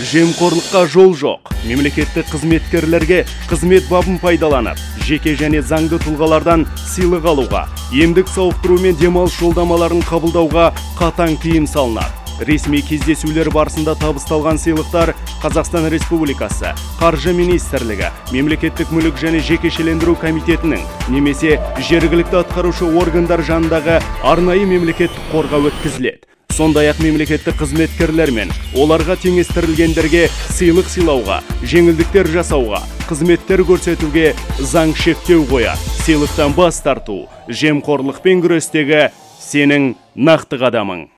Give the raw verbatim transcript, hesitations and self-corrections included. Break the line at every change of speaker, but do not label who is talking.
Жемқорлыққа жол жоқ. Мемлекеттік қызметкерлерге қызмет бабын пайдаланып, жеке және заңды тұлғалардан сыйлық алуға, емдік сауықтыру мен демалыс жолдамаларын қабылдауға қатаң тыйым салынады. Ресми кездесулер барысында табысталған сыйлықтар Қазақстан Республикасы Қаржы министрлігі, Мемлекеттік мүлік және жекешелендіру комитетінің немесе жергілікті атқарушы органдар жанындағы арнайы мемлекеттік қорға өткізіледі. Сондай-ақ мемлекеттік қызметкерлер мен оларға теңестірілгендерге сыйлық сыйлауға, жеңілдіктер жасауға, қызметтер көрсетуге заң шектеу қояды. Сыйлықтан бас тарту жемқорлықпен күрестегі сенің нақты қадамың.